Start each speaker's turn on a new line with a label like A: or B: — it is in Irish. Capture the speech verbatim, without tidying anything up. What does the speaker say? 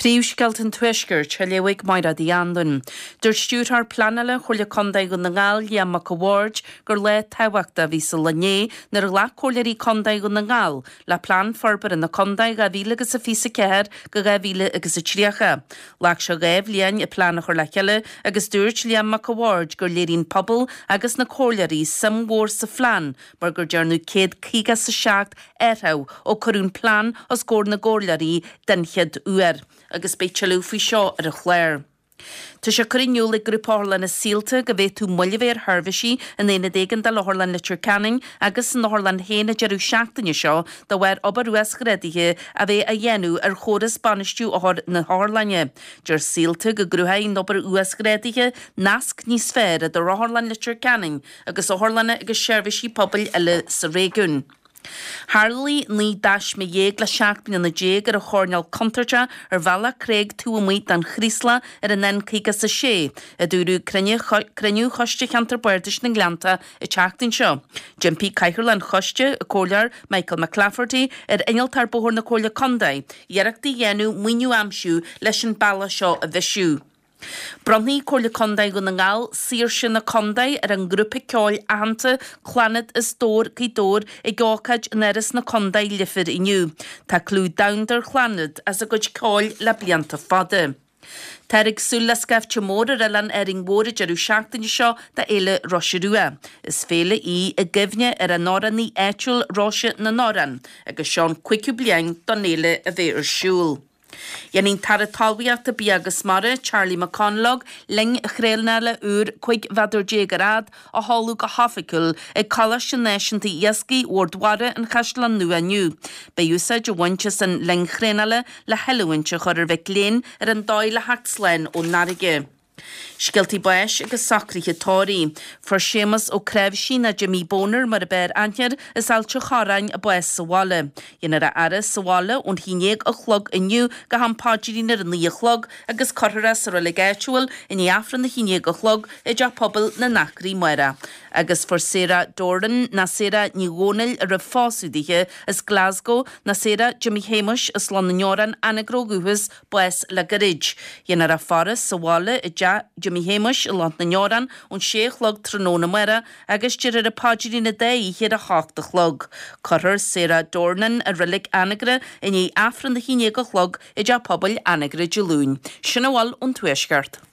A: Críúsceilt an tuisgur te leigh maira dí andan. Dúir stúr ar planala chuirle condaigh go na ngáil Iamach Award gur le táhachta ví sa lené nar le choileirí condaigh go na ngáil le plan forbar in na condaigh a bhíle agus a físa ceir go ga bhíle agus a tríocha. Leach se gaibh líon i plana chuir le cheile agus dúirt Iamach Award gur léirín pobl agus na choileirí samhór sa phlean mar gur dearnú céad cígas sa seacht airthá ó chorún plan os gcór na gcóileirí den chead uair. Agus beitselú fao seo ar a chléir. Tá sé chuinniú le grúpála na síalta go bhéh tú muillevéir Harvisí in éana dégan de Lorlan Literature Canning agus na Lorlan héna jeú seachtaine seo do bhhair obair uas gredithe a bheith a dhéanú ar chóras banistú áthir na Lorlanne. Deir síalta go grúthaí obair uas gredithe nasc níos fér do Lorlan Literature Canning agus Lorlanne agus Seirbhísí pobl eile sa réigiún. Harlí ní dais me dhéag le seachtain na déag ar a chórneal contarte ar bhela Craig tú amíd an chrísla ar an nen cígas sa sé, a dúrú creniu choiste cheantar buirtis na gleanta i teachtain seo. Jim P. Caichirl an choiste a cólear Michael McLafferty ar inaltar bóthir na cóla condaid, dhearachtaí dhéanú muinú amsú leis an balla seo a bheisiú. Bronnaí cóla condaid go na ngáil sír sin na condaid ar an grúpa ceáil ahananta chlanad is dór cí dór i gácaid neras na condaid lifir iniu. Tá clú daundar chlanad as a goid ceáil le blianta fada. Terig súla scafte mór ar elan ering mór jeú seachtain seo da éile Roisirua. Is féle í a gifne ar a noran ní éitiúil Roise na noran, agus seán cuiciú bliang don éile a bheith ar siúl. Janín tar a talwiach a bí agus mara Charlie McConlog ling chréilnale úr chuig vadur jégarad a hallú go haficul ag callas sin náisianta iasci ordware an chaslan nu aniu. Beúsa jo waintse san ling chréilnale le heluintse chur ar bheith léin ar an dáile hatslein ó narige. Sgiltí bais agus sacríthe tóirí. For sémas ó creibhsí na Jimmy Boner mar a beir anhear is altre charain a bais sa wale. Ienar a aras sa wale ón hínéag a chlog iniu go hampáidirín ar an lí a chlog agus corras ar a legaitual in í afran na hínéag a chlog i d pobl na nachrí muire. Agus for Sarah Doran na Sarah Nígónil ar a fásúdíthe is Glasgow na Sarah Jimmy Hamish is Londonioran anagróguhus bais le garid. Ienar a faras sa wale i Jimmy Hamish i Londonioran ón sé chlog tróna muire agus tíir ar a páidirí na dé hir a hácht a chlog. Corr Sarah Dornan a rilig anagre in í afran na hínéag a chlog i d pobl anagre gelún. Sinna bháil ón tuisgart.